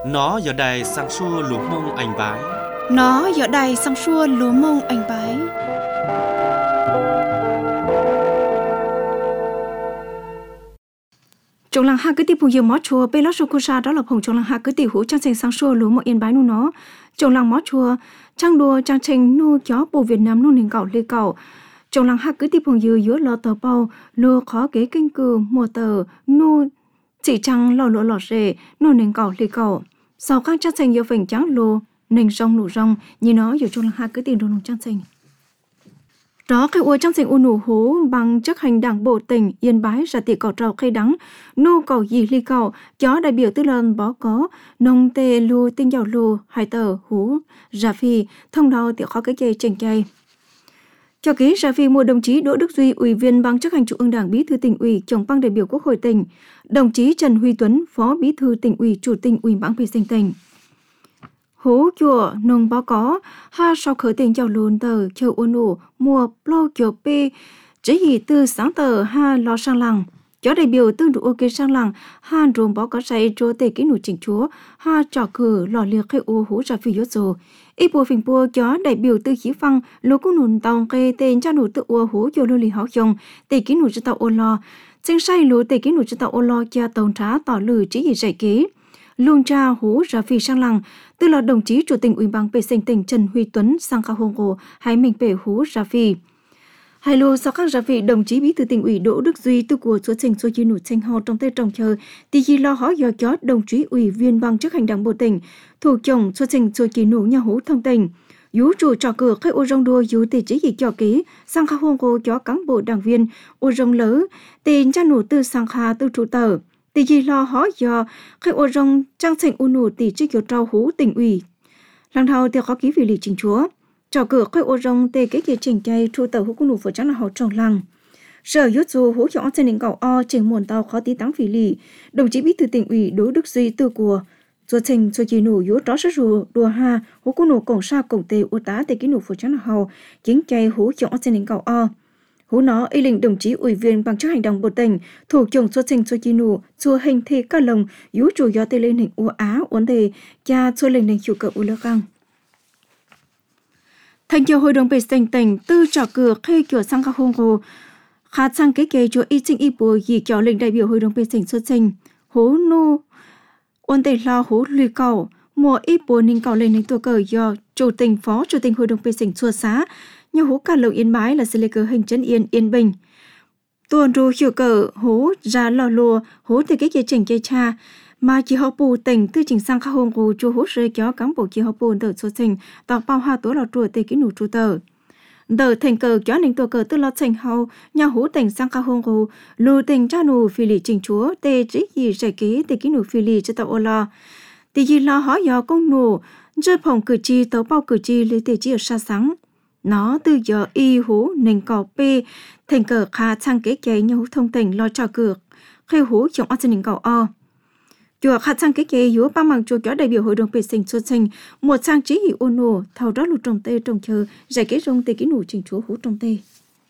Nó giờ đài sang xua lúa mông anh bái. Nó giờ đài sang xua lúa mông anh bái. Trong làng hạ cứ tiếp phùng nhiều mót chùa bê lót sô cô sa đó là phùng trong làng hạ cứ tiếp hữu trang trình sang xua lúa mông yên bái nu nó. Trong làng mót chùa trang đùa trang trình nu chó bộ Việt Nam nu nền cậu lê cậu. Trong làng hạ cứ tiếp phùng nhiều giữa lò tờ bao lúa khó kế kinh cư mùa tờ nu chỉ trang lò lúa lọt rề nu nền cậu lê cậu. Sau các trang trình nhiều phình trắng lúa nền rong nụ rong như nó ở trong làng hạ cứ tìm đồ nông trang trình. Đó cái ua trang trình u nụ hú bằng chấp hành đảng bộ tỉnh Yên Bái ra tiệc cỏ trầu khay đắng nô cầu gì ly cầu chó đại biểu tư lần bó có nông tê lu tinh dầu lu hai tờ hú ra phi thông đạo tiệc khó cái chơi trình chay cho ký ra phi mua đồng chí Đỗ Đức Duy ủy viên ban chấp hành trung ương Đảng bí thư tỉnh ủy trưởng ban đại biểu Quốc hội tỉnh, đồng chí Trần Huy Tuấn phó bí thư tỉnh ủy chủ tịch ủy ban vệ sinh tỉnh. Hú chùa nông báo có ha sau khởi tình chào lùn tờ chờ ôn ủ mùa plo kiểu p chỉ gì từ sáng tờ ha lo sang làng chó đại biểu tương đủ ok sang làng ha rùm báo có say cho tề kỹ nụ chỉnh chúa ha trò cử lò liệt khai ô hú ra phi yốt rồi ít bùa phình bùa chó đại biểu tư khí phăng lô cũng nụn tàu kê tên cha nụ tự ô hú cho lô lì háo chồng tề kỹ nụ cho tàu ô lo trên say lô tề kỹ nụ cho tàu ô lo cha tàu trá tỏ lử chỉ gì dạy kỹ luôn cha hú ra phi sang làng tức là đồng chí chủ tịch ủy ban vệ sinh tỉnh Trần Huy Tuấn sang khao hông hồ hay mình về hú ra phi hai lô sau các ra phi đồng chí bí thư tỉnh ủy Đỗ Đức Duy từ của số trình số chi nụ tranh ho trong tây trồng chờ thì gì lo hỏi do chó đồng chí ủy viên ban chấp hành đảng bộ tỉnh thủ chồng số trình số chi nụ nhà hú thông tỉnh dú chủ trò cửa khai ô rong đua dú tỷ chỉ gì cho ký sang khao hông hồ chó cán bộ đảng viên ô rong lỡ tiền cha nụ từ sang kha từ trụ tờ tỷ gì lo hỏi do khai ô rong trang trình u nụ tỷ chỉ kiểu trao hú tỉnh ủy lần đầu thì có ký vị lý chính chúa trò cửa khai ô rong tê cái kia trình chay trụ tờ hú cu nụ phở trắng là họ trồng làng sở yết dù hú cho trên đỉnh cầu o trình muôn tàu khó tí táng vị lý đồng chí bí thư tỉnh ủy Đỗ Đức Duy từ của rồi trình rồi chỉ nụ yết đó sẽ rùa đùa ha hú cu nụ cổng sa cổng tê u tá tê cái nụ phở trắng là họ chính chay hú cho trên đỉnh cầu o hú nó y lệnh đồng chí ủy viên ban chấp hành đảng bộ tỉnh thủ trưởng xuất trình cho chi nụ chùa hình thi ca lồng yú chủ do tê lên hình u á uốn đề cha chùa lệnh hình chủ cờ u lơ căng thành chiều hội đồng vệ sinh tỉnh tư trò cửa khê cửa sang các hông hồ khá sang cái kê chùa y trinh y bùa dì kéo lệnh đại biểu hội đồng vệ sinh xuất trình hú nô uốn đề lo hú lùi cầu mùa y bùa ninh cầu lên hình tua cờ do chủ tịch phó chủ tịch hội đồng vệ sinh chùa xá như hú cả lầu Yên Bái là sẽ lấy cờ hình chân yên bình tuần ru hiểu cờ hú ra lò lùa hú từ cái kia chỉnh chơi cha mà chỉ học bù tỉnh từ chỉnh sang các hôm của chú hú rơi kéo cán bộ chỉ học bù từ số trình tàu bao hoa tố lò chùa từ cái nụ trụ tờ đờ thành cờ kéo ninh tua cờ từ lò trình hậu nhà hú tỉnh sang các hôm của lù tỉnh cha nụ phi lì chỉnh chúa tê chỉ gì giải ký từ cái nụ phi lì cho tàu ô lo thì gì lo hỏi do công nụ rơi phòng cử tri tàu bao cử tri lấy tê chỉ ở xa sáng nó từ giờ y hú nền cỏ p thành cờ khá sang kế kế như hú thông tỉnh lo trò cược khi hú trong an ninh cỏ o chùa khá sang kế kế yếu ba mảng chùa kéo đại biểu hội đồng vệ sinh xuất trình một sang trí hữu ô nổ thầu đó lụt trồng tê trồng chờ giải kế rong tê kỹ nụ trình chúa hú trồng tê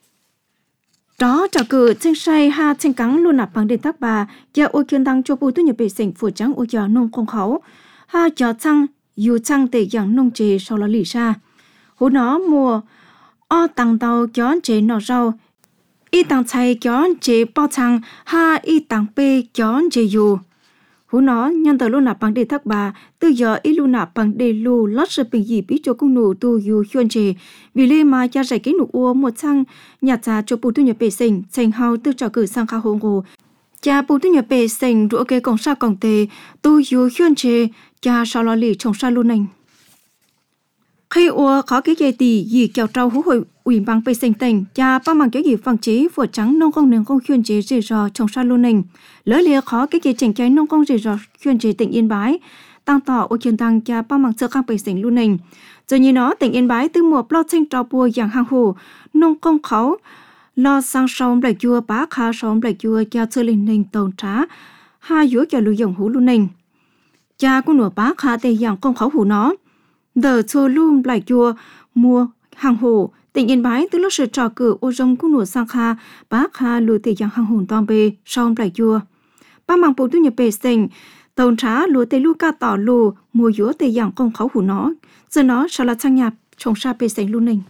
đó trò cử trên say ha trên cắn luôn nạp bằng đền thác bà gia ô kiên tăng cho bù thu nhập vệ sinh phủ trắng ô giờ nông không khẩu ha cho chăng dù chăng tê dạng nông trề sau đó lì ra hú nó mùa o tăng tàu chón chế nọ rau y tăng chay chón chế bao chăng ha y tăng p chón chế dù hú nó nhân tờ luôn nạp bằng đề thác bà từ giờ y lu nạp bằng đề lu lót sự bình gì bí cho cung nụ tu dù chuyên chế vì lê mà cha giải cái nụ ua một chăng nhà cha cho bù thu nhập vệ sinh thành hào từ trò cử sang khá hồn hồ cha bù thu nhập vệ sinh rũa kê cổng sa cổng tề tu dù chuyên chế cha sao lo lì trồng sa luôn nành khi ua khó cái dây tì gì kéo trâu hú hội ủy ban vệ sinh tỉnh cha ba mảng cái gì phẳng chế vừa trắng nông công nền công chuyên chế rì rò trồng sa luôn nành lỡ lia khó cái gì chỉnh cháy nông công rì rò chuyên chế tỉnh Yên Bái tăng tỏ ô chuyên tăng cha ba mảng sơ khang vệ sinh luôn nành giờ như nó tỉnh Yên Bái từ mùa plo sinh trò bùa dạng hàng hồ nông công khẩu lo sang sông lại chua bá kha sông lại chua cha sơ lên nành tồn trá hai dúa cho lưu dòng hú luôn nành cha của nửa bá kha tây dạng công khẩu hú nó đờ chua lùm lại chua mua hàng hồ tỉnh Yên Bái từ lúc sự trò cử ô rong của nửa sang kha bác kha lùi tỷ dạng hàng hồn toàn bề xong lại chua ba mảng bộ thu nhập bề sinh tàu trá lúa tê lu ca tỏ lù mùa dúa tê dạng công khẩu hủ nó giờ nó sao là sang nhạt trồng sa bê sành luôn nình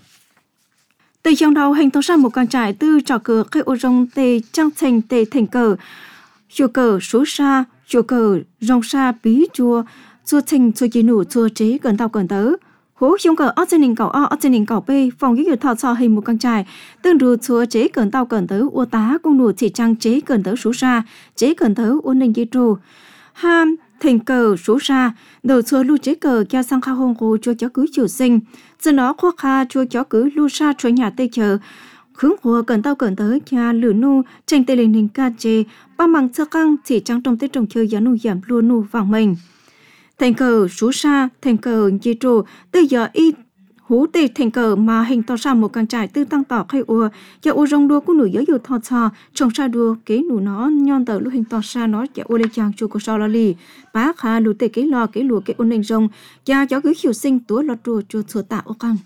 từ trong đầu hình tàu sa một con trại từ trò cờ cây ô rong tê trang thành tê thành cờ chùa cờ số sa chùa cờ rong sa bí chùa chùa thành chùa chỉ nụ chùa chế gần tàu gần tớ hố trong cờ ở trên đỉnh cầu ở trên đỉnh cầu b phòng giáo dục thọ so hình một con trại tương đương chùa chế gần tàu gần tớ ô tá công nụ chỉ trang chế gần tớ số sa chế gần tớ ô ninh dây trù ham thành cờ số ra đầu chùa lưu chế cờ cho sang kha hông cô chùa chó cứ chiều sinh giờ nó khoa kha chùa chó cứ lưu sa chùa nhà tây chờ hướng của cần tao cần tới nhà lửa nu tranh tây linh hình ca chê ba măng sơ căng chỉ trắng trong tết trồng chơi giá nu giảm luôn nu vàng mình thành cờ số ra thành cờ dây trù từ giờ y hú tê thành cờ mà hình to ra một căn trại tư tăng tỏ khai ua giờ u rong đua của nụ giới dụ thọ thọ trồng sa đua kế nụ nó nhon tờ lúc hình to sa nó giờ u lê chàng chu của sao lì bá khá lù tê kế lò kế lùa kế ôn hình rong cha cháu cứ hiểu sinh túa lọt đùa chùa chùa tạo ô căng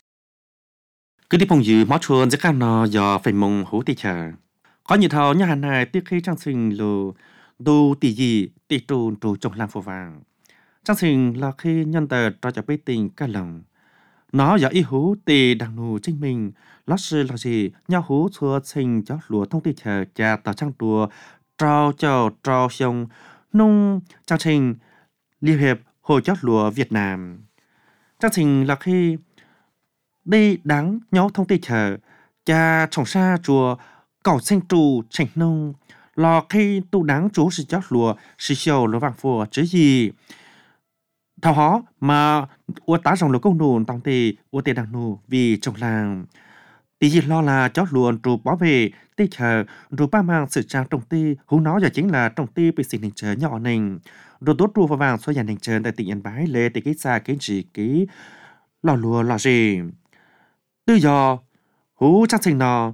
cứ đi phong dư mót chuồn sẽ can nó giờ phải mong hú tê chờ có nhiều thầu nhà hàng này tiếc khi trang sinh lù đu tỷ gì tỷ trù trù trồng làm phù vàng trang sinh là khi nhân tờ cho cho bê tình cả lòng nó giờ ý hú tì đằng nụ chính mình lót sư là gì nhau hú xua sinh cho lúa thông tin chờ cha tàu trang đùa trao sông nông trang trình liên hiệp hội chót lúa Việt Nam trang trình là khi đi đáng nhau thông tin chờ cha trồng sa chùa cầu sinh trù chỉnh nông lò khi tu đáng chú sự chót lúa sự sầu lúa vàng phùa chứ gì thảo hó mà ua tá rồng lúa công nụ tòng tì ua tê đằng nụ vì trồng làng tí gì lo là chó luôn rồi bảo vệ tê chờ rồi ba mang sự trang trồng tê hú nó giờ chính là trồng tê bị xịn hình chờ nhỏ nình rồi tốt ru và vàng xoay dàn hình chờ tại tỉnh Yên Bái lê tê cái xa cái gì cái lò lúa lò gì từ giờ hú chắc sinh nó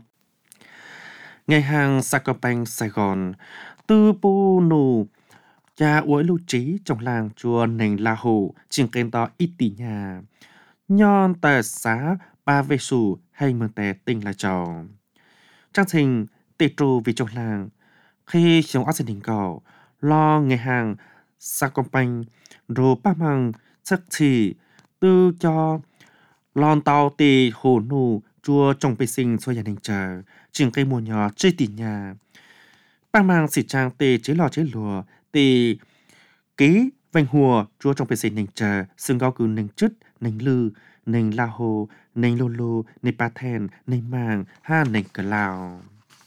ngày hàng Sacombank Sài Gòn từ bu nụ cha uối lưu trí trong làng chùa nền La Hồ trên kênh to ít tỷ nhà nhon tờ xá ba vệ sủ hay mường tè tinh là trò trang trình tê trù vì trong làng khi sống ở gia đình cậu lo ngày hàng Sacombank rồi ba mang chắc chỉ tư cho lon tàu tì hồ nụ chùa trồng bê sinh xoay gia đình chờ trên cây mùa nhỏ chơi tỷ nhà ba mang xịt trang tê chế lò chế lùa tì ký vành hùa chua trong PC nền chờ xương cao cư nền chứt nền lư nền la hồ nền lô lô nền pa thèn nền màng ha nền cờ lào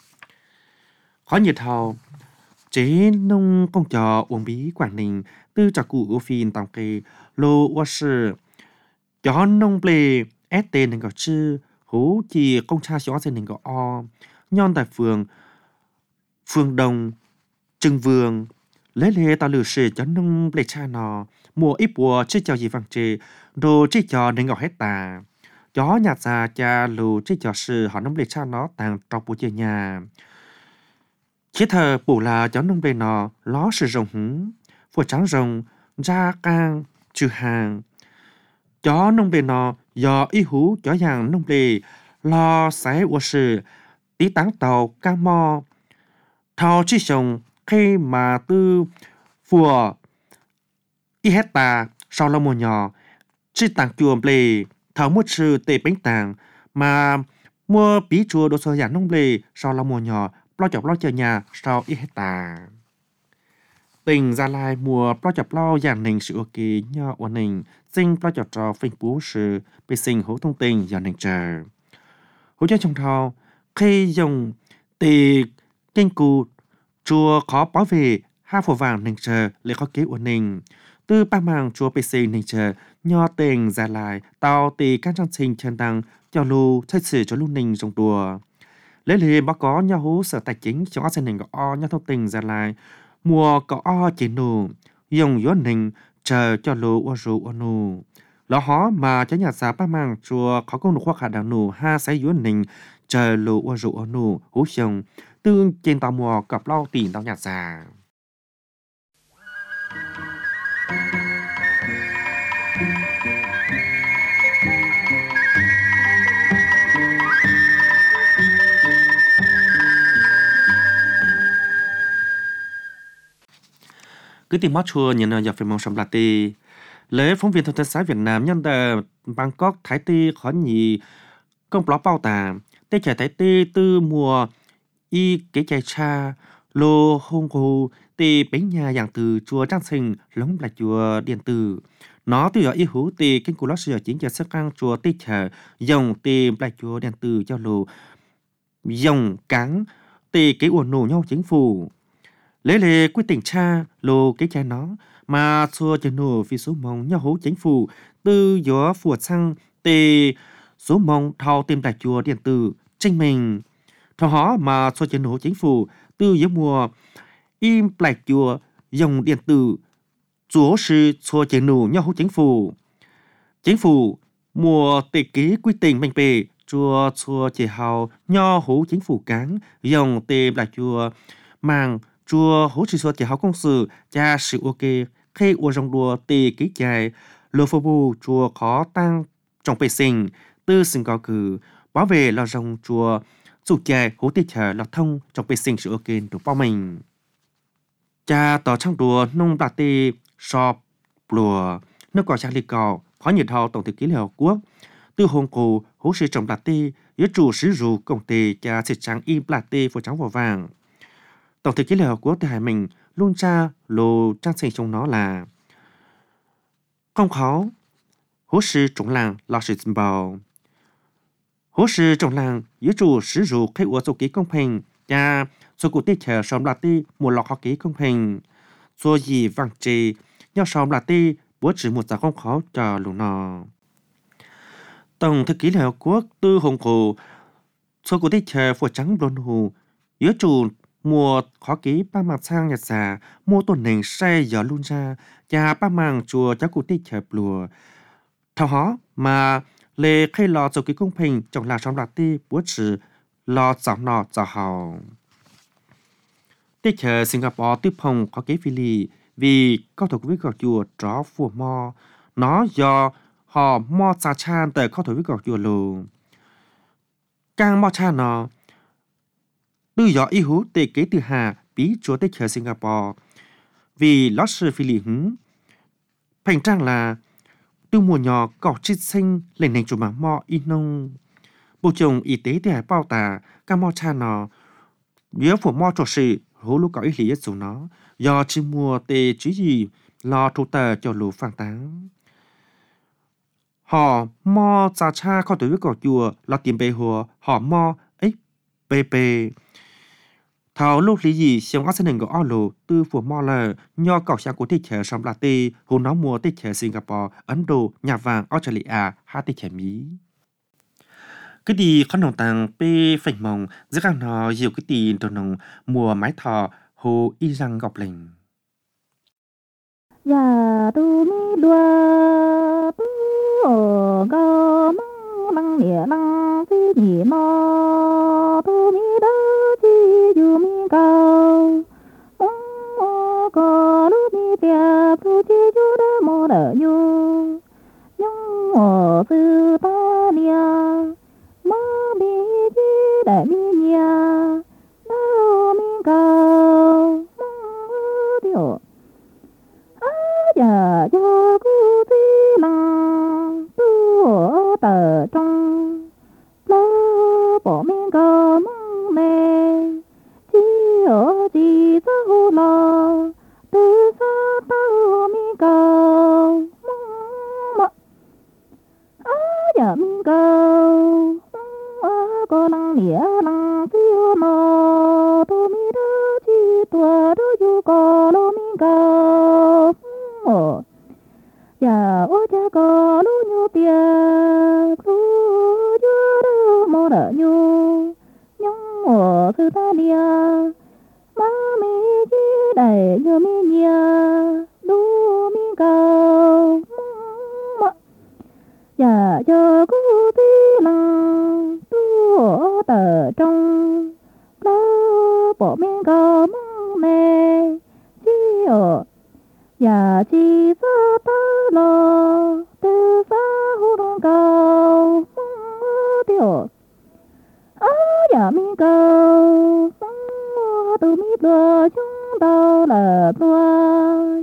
khó nhiệt hào chế nông công trò uống bí Quảng Ninh tư trò cụ phìn tòng kê lô ua sư chó nông plê ST nền gạo chư hú chỉ công cha xóa trên nền gạo o nhon tại phường Đông Trưng Vương lấy lệ ta lử sử cho nông lệ cha nó mùa ít bùa chứ cho gì vàng chê đồ chứ cho nên ngọc hết tà chó nhạt ra cha lù chứ cho sự họ nông lệ cha nó tàng trọc bùa chơi nhà chế thờ bù là chó nông lệ nó ló sử rồng hứng phùa trắng rồng ra cang trừ hàng chó nông lệ nó do ý hú chó hàng nông lệ lo sái ua sử tí táng tàu cang mò thao chi sông khi mà tư phùa y hết ta sau là mùa nhỏ chỉ tàng chuồng plê thảo một sự tệ bánh tàng mà mua bí chùa đồ sơ giả nông plê sau là mùa nhỏ lo chọc lo chờ nhà sau y hết ta tình Gia Lai mùa lo chọc lo giàn nình sự ok nhỏ ổn nình sinh lo chọc cho phình bú sự bị sinh hữu thông tin giàn nình chờ hữu cho trong thao khi dùng tì kinh cụ chùa khó bảo vệ hai phổ vàng nền chờ lấy khó kế ổn định từ ba màng chùa PC nền chờ nho tình Gia Lai tàu tì các trang trình chân đăng cho lưu thay xử cho lưu nình trong đùa lấy lì báo có nho hú sở tài chính cho ác nền có o nho thông tình Gia Lai mùa có o chỉ nụ dùng gió nình chờ cho lưu ô ru ô nụ lõ hó mà cho nhà xã ba màng chùa khó công nụ khoa khả đảng nụ ha sái gió nình chờ lưu ô ru ô nụ hú xong tương trên tàu mùa cặp lau tiền tàu nhà già cứ tìm mót chua nhìn giờ phải mong sầm là tì lễ phóng viên thông tấn xã Việt Nam nhân tờ Bangkok Thái Tì khó nhì công bó bao tà tê trẻ Thái Tì từ mùa y kế chạy cha lô hông hồ tì bánh nhà dạng từ chùa Trang Sinh lống là chùa Điện Tử nó từ ở y hữu tì kinh cú lót sửa chính giờ sắc căng chùa tê trẻ dòng tì là chùa Điện Tử cho lô dòng cáng tì cái uổng nổ nhau chính phủ lễ lệ quyết định cha lô cái cha nó mà xua cho nổ vì số mong nhau hố chính phủ từ gió phùa xăng tì số mong thao tìm đại chùa Điện Tử tranh mình thọ hó mà xua cho nổ chính phủ từ gió mùa im lại chùa dòng Điện Tử chúa sư xua cho nổ nhau hố chính phủ mùa tệ ký quy tình mạnh bề chùa xua chỉ hào nho hố chính phủ cáng dòng tê lại chùa mang chùa hỗ trợ số chỉ học công sự cha sự ok khi uống rong đùa tì ký dài lô phô bù chùa khó tăng trong bề sinh tư sinh có cử bảo vệ lo rong chùa chủ dài hỗ tì chờ lo thông trong bề sinh sự ok được bao mình cha tỏ trong đùa nông bạc tì shop lùa nước cỏ trang lì cỏ khó nhiệt hào tổng thư ký Liên Hợp Quốc từ hồng cổ hỗ trợ trồng bạc tì giữa chủ sử dụng công ty cha sẽ trắng in bạc tì của trắng vào vàng tổng thư ký Liên Hợp Quốc tại Hải Mình luôn tra lô trang xây trong nó là không khó hỗ sư trọng làng là sự dân bào hỗ sư trọng làng giữa chủ sử dụng khai ủa số ký công bình và số cụ tiết chờ xóm là ti một lọc họ ký công bình số gì vàng trì nhau xóm là ti bố chỉ một giá không khó cho lũ nọ tổng thư ký Liên Hợp Quốc tư hồng cổ số cụ tiết chờ phổ trắng đồn hù giữa chủ mùa khó ký ba mặt sang nhật xà mua tuần nền xe gió luôn ra và ba màng chùa cháu cụ tích chợp lùa thao hó mà lê khai lò dầu ký công bình trong là trong lạc ti bố trừ lò giáo nọ giáo hào tích chợ Singapore tiếp hồng khó ký phi lì vì cao thủ với gọt chùa tró phùa mò nó do họ mò xa chan tới cao thủ với gọt chùa lù càng mò chan nó từ gió y hú tê kế từ hà bí chúa tê chờ Singapore vì lót sư phi lì hứng thành trang là từ mùa nhỏ cỏ chít xanh lên nền chủ mạng mò y nông bộ chồng y tế thì hải bao tà ca mò cha nó nhớ phủ mò trò sự hú lúc có ý lý số nó do chi mùa tê chứ gì lo thu tờ cho lũ phản táng họ mò cha cha khó tuổi với cỏ chùa lo tìm bề hùa họ mò ấy bê bê thảo lúc lý gì xem các sinh của Olo từ phủ mò là nho cọc sang của thị trường sông La Tê hồ nó mua thị trường Singapore Ấn Độ nhà vàng Australia hai thị trường Mỹ cái đi con đồng tàng pe phành mong rất là nó nhiều cái tiền đồ nông mùa mái thọ hồ y răng gọc lình ya tu mi đua tu ở ga măng măng nhẹ măng phi nhị mo tu mi đa chi yu mi cao mong có lúc mi tia tu chi yu đa mo đa yu nhung ở từ ta nia ma mi chi đại mi nia đa mi cao mong điều giờ cho cô tí năng tu ở tờ trong lo bỏ miếng cờ mong mê chỉ ở chỉ sao lo từ xa tao miếng cờ mong mà giờ miếng cờ mong có năng nghĩa năng tiêu mò tu mi đó chỉ tua đó dù có lo miếng cờ giờ ô cha có lu nhu tia lu chưa đâu mò đỡ nhu nhung ở từ ta nia má mi chi đầy như mi nia lu mi cao mà giờ cho cô tí năng tu ở tờ trong lo bỏ miếng cao mong mê chi ở ya chi sa ta lo từ xa hồ đông cao mong tiêu ya mi cao mong từ mi đua chung đâu là tua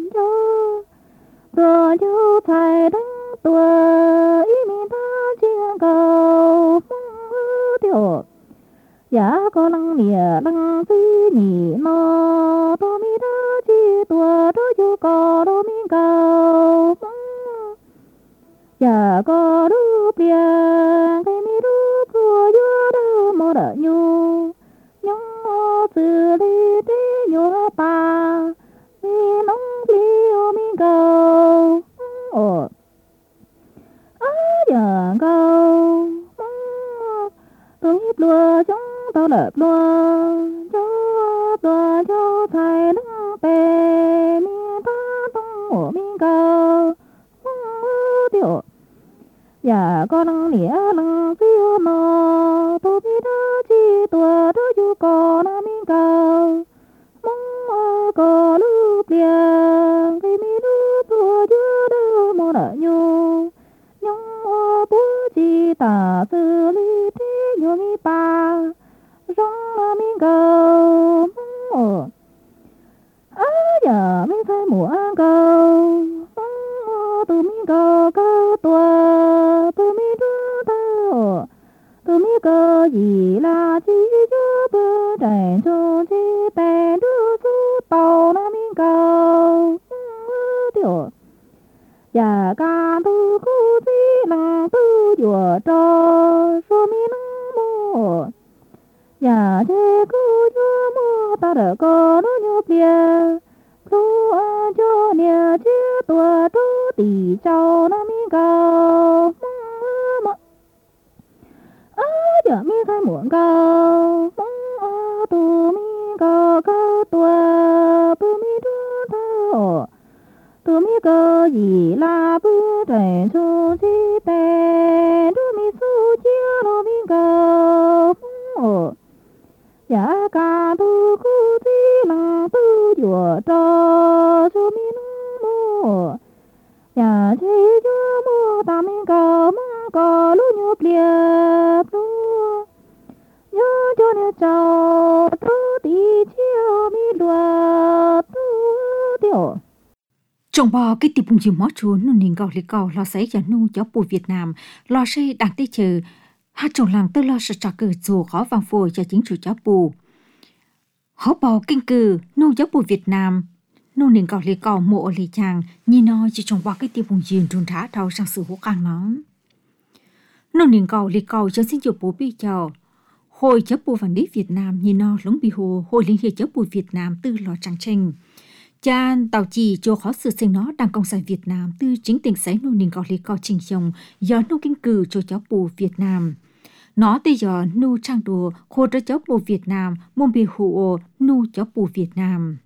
cho thầy đăng tua ý mình ta chiên cầu tiêu giá có lăng lìa lăng tư nhị nó tô mi ta chi tua đó cho có đô mình cầu giá có đu bia cái mi đu cua yo đu mò đỡ nhu nhung mò từ đi đi nhu pa mi nông li o mi cầu giờ cầu tôi hiếp lúa chúng tôi lợp lúa cho thầy đứng bề mi ta tung ở mi cầu tiêu giờ có lăng lĩa lăng tiêu nó tôi biết đó chi tua đó chú có na mi cầu mong có lúc liền cái mi lúc tua chưa đâu mò nợ nhu bố chi ta xử lý thế nhô mi ba rong mi cầu giờ mi thấy mùa cầu từ mi cầu từ mi đưa từ mi cầu gì là chi cho bơ chạy cho chi bè đưa su tàu na mi cầu tiểu nhà ca tu cu chi năng tu dùa cho số mi năng mô nhà thế cu cho mô ta đỡ có nó nhô bia tu cho nia chia tua tu tỷ châu na mi cầu giờ mi khai muộn cầu tu mi cầu cầu tua tu mi đưa thao tu mi cơ gì là bữa trời su chi tè tu mi su chia lo mi cơ giá cả tu cu chi là tu dùa cho su mi nung mô nhà chi cho mô ta mi cơ mong có lu nhục liệt tu nhớ cho nhà cháu tu tí chiêu mi lùa tu tiểu Trong bò cái tiệp bùng dì mó chúa nụ nền gạo lì gạo lo giấy cho nụ cháu bùi Việt Nam lo xây đảng tê chờ hát trong làng tư lo sợ trò cử dù khó vàng phổi cho chính chủ cháu bù. Hó bò kinh cử nụ cháu bùi Việt Nam nụ nền gạo lì gạo mộ ở lì chàng nhìn nó chỉ trong bò cái tiệp bùng dì trùn thả thao sang sự hỗ càng nó. Nụ nền gạo lì gạo cho xin chủ bố bị chào. Hồi cháu bùi vàng đế Việt Nam nhìn nó lống bì hồ hồi liên hệ cháu bùi Việt Nam tư lo trắng tranh. Cha tàu chỉ cho khó sự sinh nó đang công sản Việt Nam từ chính tỉnh sấy nô nền gạo lì gạo trình chồng do nô kinh cử cho cháu bù Việt Nam. Nó tới giờ nô trang đồ khô cho cháu bù Việt Nam môn bì hụ nô cháu bù Việt Nam.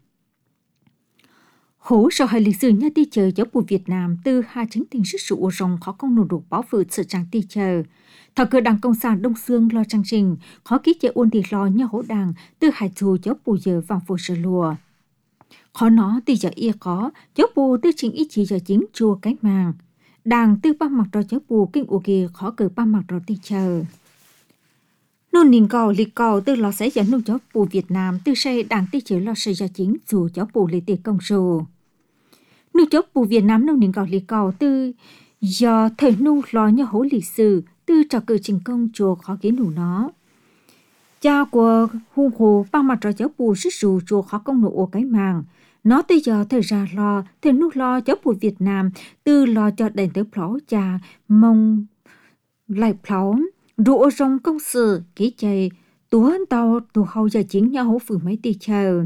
Hố sau hai lịch sử nhà đi chờ cháu bù Việt Nam từ hai chính tỉnh sức sụ rồng khó công nổ đục báo vượt sự trang đi chờ. Thảo cơ đảng Cộng sản Đông Sương lo trang trình khó ký chế ôn đi lo nhà hỗ đảng từ hải dù cháu bù giờ vàng phổ sở lùa. Khó nó từ giờ ia có, cháu bù từ chính ý chí giờ chính chùa cái màng. Đảng từ ba mặt rồi cháu bù kinh ổ kì khó cử ba mặt rồi đi chờ. Nô nền gạo lì gạo từ lo sẽ dẫn nô cháu bù Việt Nam từ xây đảng từ chế lo xây giờ chính dù cháu bù lấy tiền công dù. Nô cháu bù Việt Nam nô nền gạo lì gạo từ giờ thời nô lo nhà hố lịch sử từ trò cử trình công chùa khó kiến nụ nó. Cha của hung hồ ba mặt rồi cháu bù sức dù chùa khó công nụ cái màng. Nó tới giờ thời ra lo, thời nút lo cháu bù Việt Nam, từ lo cho đèn tới pháo cha, mong lại pháo, rượu rong công sự, ký chạy, tuấn tàu, tù hậu giờ chính nhau hố phử mấy tì chờ.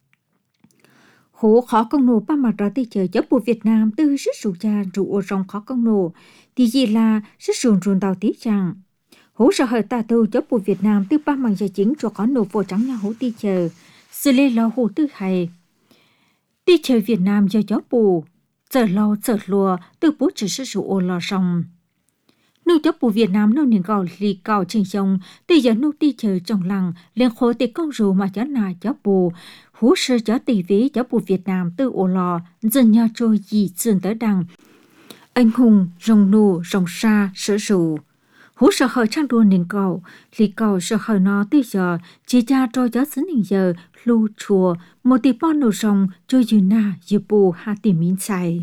Hố khó công nụ ba mặt rồi tì chờ cháu bù Việt Nam, từ sức dù cha, rượu rong khó công nụ, thì gì là sức sườn rùn tàu tí chẳng. Hố sợ hơi ta tư cháu bù Việt Nam, từ ba mặt giờ chính cho có nụ phổ trắng nhau hố tì chờ, xử lý lo hồ tư hay. Đi chơi Việt Nam do cháu bù, giờ lâu giờ lùa, từ bố chỉ sử dụng ô lò rong. Nụ cháu bù Việt Nam nô nền gạo lì gạo trình sông, từ giờ nụ đi chơi trong làng, liền khổ tì công rù mà cháu nà cháu bù, hú sư cháu tì ví cháu bù Việt Nam từ ô lò, dần nhà trôi gì dần tới đằng. Anh hùng, rồng nụ, rồng sa, sở rù. hú sợ hơi trang đua nên cầu lì cầu sợ hơi nó tới giờ chỉ cha cho giáo sinh hình giờ lưu chùa một tí bao nổ rồng cho dù na dù bù hạ tìm miếng xài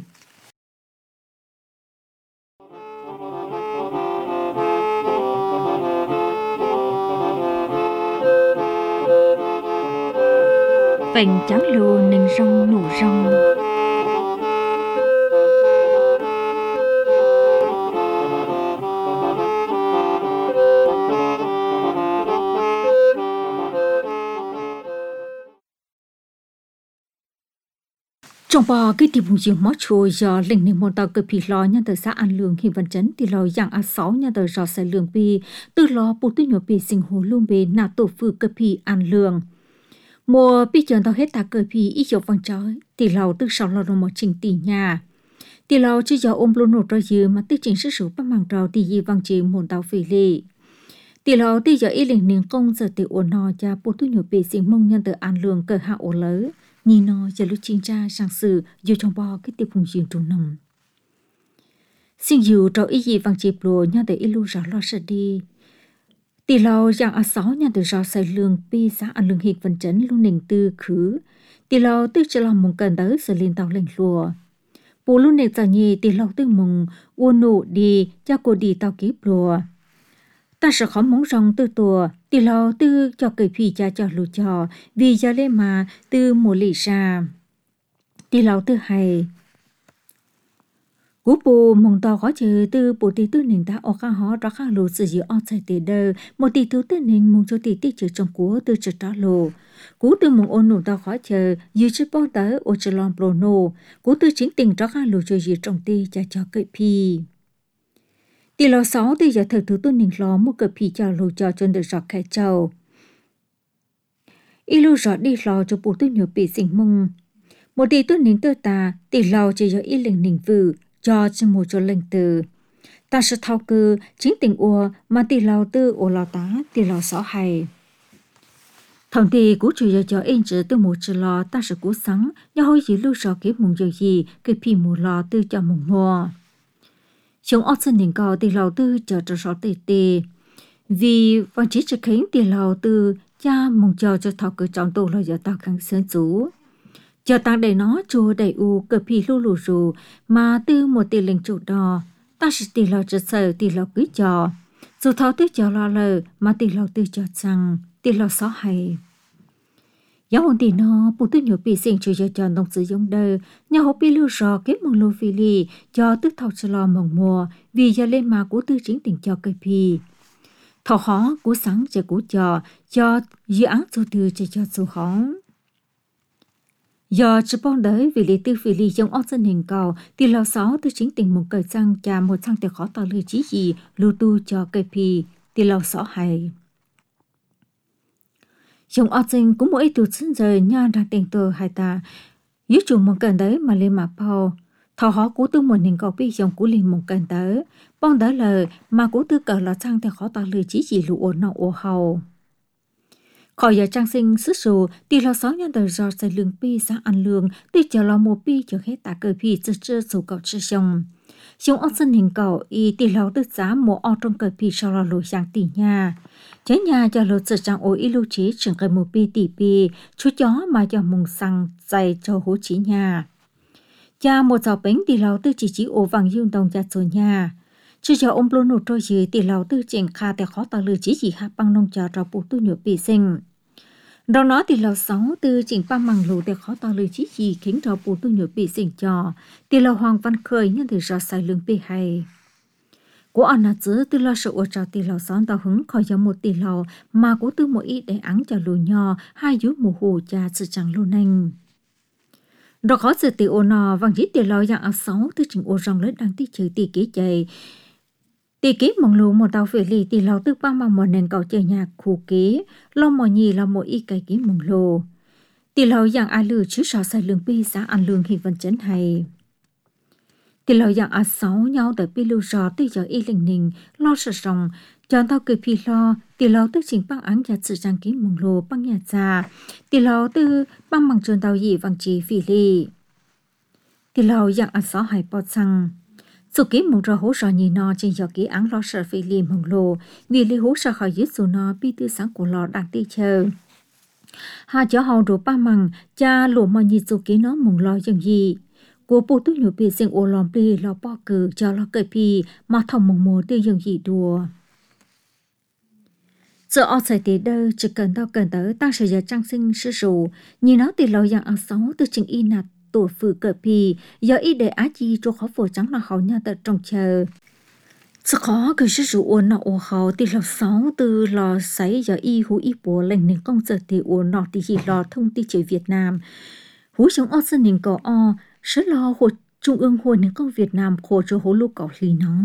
vành trắng lô nên rong nổ rong trong bò cái tiệm dùng mót chua giờ linh niệm một tàu cực phi lo nhà tờ xã An Lương hiện vận chấn thì lo dạng A6 nhà tờ rò sai lương pi từ lo bộ tư nhỏ pi sinh hồ luôn bề nà tổ phư cực phi An Lương mùa pi chọn tàu hết ta cực phi ít dọc vàng trái thì lo từ sau lo một trình tỷ nhà thì lo chỉ giờ ôm luôn nốt rồi dư mà tư trình sức số bắt mảng trào thì gì vàng chỉ một tàu phê lệ thì lo thì giờ ý linh niệm công giờ thì ổn nọ cha bộ tư nhỏ pi sinh mông nhà tờ An Lương cờ hạ ổn lớn nhìn nó giờ lúc chính tra sang sự dù trong bò cái tiệp vùng riêng trong nồng xin dù trâu ý gì vàng chịp lùa nhà để ilu rõ lo sợ đi tỷ lâu dạng A6 nhà để rõ sai lương pi xã An Lương hiện vận chấn luôn nền tư khứ tỷ lâu tư cho lòng mong cần tới sự liên tàu lệnh lùa bố luôn nền giả nhì tỷ lâu tư mong uôn nụ đi cho cô đi tàu kiếp lùa ta sẽ khó mong rong tư tùa tỷ lâu tư cho cây phi cha cho lù cho vì giờ lên mà tư mùa lì ra tỷ lâu tư hay cú bù mong tao khó chờ tư bộ tỷ tư nền ta ở khang họ ra khang lù sự gì ở tại tỷ đơ một tỷ thứ tư nền mong cho tỷ chờ trong cú tư chờ trả lù cú tư mong ôn nụ tao khó chờ như chưa bao tới ở chờ lòng pro cú tư chính tình ra khang lù cho gì trong tỷ cha cho cây phi tỷ lò 6 thì giờ thời thứ tôi nình lò một cái phi cho lù cho chân được giọt khai châu ilu giọt đi lò cho bộ tôi nhiều bị sinh mông một tỷ tôi nình tơ ta tỷ lò chỉ giờ y lệnh nình vự cho chân một cho lệnh từ ta sẽ thao cơ chính tình ua mà tỷ lò tư ua lò tá tỷ lò 6 hay thằng thì cú chủ giờ cho anh chỉ từ một chỉ lò ta sẽ cú sáng nhau hồi gì lưu sọ cái mùng giờ gì cái phi một lò tư cho mùng mua chúng ở trên đỉnh cao thì lầu tư chờ cho rõ tê tê vì văn chỉ cho khiến thì lầu tư cha mong chờ cho thọ cửa trọng tổ là giờ tao kháng sơn chú chờ tăng đầy nó chùa đầy u cờ phi lu lù rù mà tư một tiền lệnh chủ đò ta sẽ tỷ lầu cho sợ tỷ lầu cứ chờ dù thọ tư chờ lo lờ mà tỷ lầu tư chờ rằng tỷ lầu xó hay giáo hồn thì nó bộ tư nhiều bị sinh chủ cho nông sử dụng đời nhà hộp bị lưu rõ kết mong lô phi lì cho tức thọc cho lo mong mùa vì giờ lên mà của tư chính tình cho cây phi thọ khó của sáng cho của cho dự án cho tư cho số khó giờ chỉ bong đới vì lý tư phi lì trong óc dân hình cầu thì lao 6 tư chính tình một cởi sang cha một sang thì khó tao lưu chí gì lưu tu cho cây phi thì lao 6 hay trong ở trên cũng mỗi tuổi sinh giờ nha đang tình tờ hai ta yếu chủ một cần đấy mà lên mà bao thọ họ cú tư một hình cầu bị dòng cú liền một cần tới bong đỡ lời mà cú tư cờ là sang thì khó ta lười chỉ gì lụ ổn nọ ổ hầu khỏi giờ trang sinh sức sù thì là 6 nhân đời do xây lương pi xã An Lương thì chờ là một pi cho hết ta cờ pi chưa sù cầu chưa xong chúng ở sân hình cầu y thì là tư giá một ở trong cờ pi sau là lùi sang tỷ nhà chế nhà cho lột sợi trang ối lưu trí trường cây một pi tỷ pi chú chó mà cho mùng xăng dày cho hố trí nhà cha một giỏ bánh thì lão tư chỉ ổ vàng dương đồng cha rồi nhà chú cho ông luôn nổ trôi dưới thì lão tư triển khai để khó tạo lừa chỉ hạ băng nông trà cho bộ tu nhựa bị sinh đó nói thì lão 6 tư chỉnh ba mằng lù để khó tạo lừa chỉ khiến cho bộ tu nhựa bị sinh cho thì lão Hoàng Văn Khơi nhân thì ra sai lương bị hay của anh là giữ từ lo sợ ở trào tỷ lò xón tao hứng khỏi cho một tỷ lò mà của tư mỗi ít để áng cho lù nho hai dú mù hồ cha sự chẳng luôn anh đó có sự tỷ ô nò vàng chỉ tỷ lò dạng A6 từ trình ô rong lớn đang tí chơi tỷ kế chạy tỷ kế mong lù một tàu về lì tỷ lò tư ba mà một nền cầu chơi nhà khu kế lo mò nhì là một ít cái kế mong lù tỷ lò dạng A lử chứ sao sai lương pi xã An Lương hiện vận chấn hay thì lời dạng A6 nhau tại pi lưu rõ từ giờ y lệnh nình lo sợ rồng chọn tao cười phi lo thì lo tức chính băng án nhà sự trang ký mong lô băng nhà già thì lo tư băng bằng trường tàu dị vàng chỉ phi lì thì lo dạng A6 hay bọt xăng Số ký một rồi hỗ trợ nhìn nó trên giờ ký án lo sợ phi liềm hồng lô, vì lý hỗ trợ khỏi dưới số nó bi tư sáng của lò đang đi chờ. Hà cho họ đồ ba mằng, cha lụa mà nhìn số ký nó mong lo dần gì. Của bộ tu nhủ bì sinh ô lòng bì lo bò cử cho lo cởi bì mà thòng mong mô tư dần gì đùa. Giờ ở xảy tế đơ chỉ cần tới ta sẽ giờ trang sinh sư rủ, nhìn nó thì lo dạng ăn sống từ trình y nạt tổ phụ cởi bì, giờ y để á chi cho khó phổ trắng là họ nhà tật trong chờ. Sự khó cứ sư rủ uốn nọ ô họ thì lo sống từ lo sấy giờ y hú y bố lệnh nên công giờ thì uốn nọ thì chỉ lo thông tin chơi Việt Nam. Hú sống ở sân nên có rất lo hồ trung ương hồ nên công Việt Nam khổ cho hố lũ cỏ lì nó.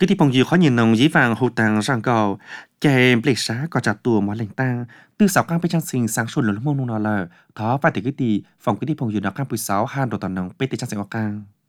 cứ thì phong dư khó nhìn nồng dí vàng hồ tàng răng cầu kèm lệ xá có chặt tùa mỏ lệnh tang từ sáu cam bên trang sinh sáng xuân lớn mông nung nọ là thó và thì cứ thì phòng cứ thì phong dư nó cam 16 han đồ toàn nồng bên trang sinh có cang